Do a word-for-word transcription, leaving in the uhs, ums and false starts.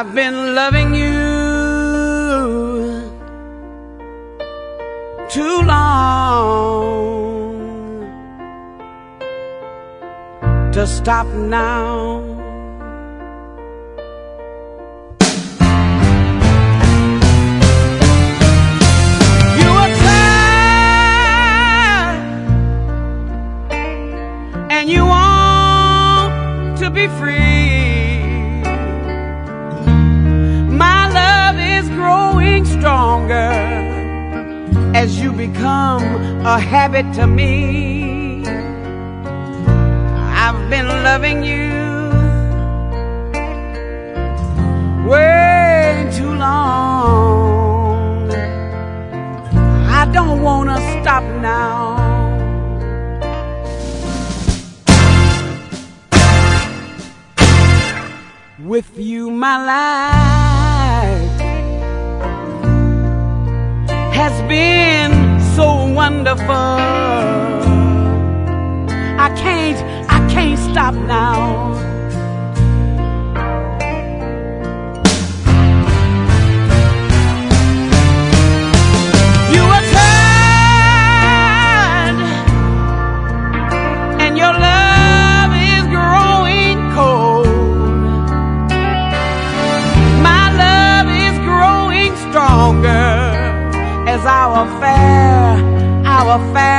I've been loving you too long to stop now. You are tired and you want to be free. Stronger as you become a habit to me. I've been loving you way too long. I don't wanna stop now. With you my life has been so wonderful. I can't, I can't stop now. You are tired and your love is growing cold. My love is growing stronger as our affair, our affair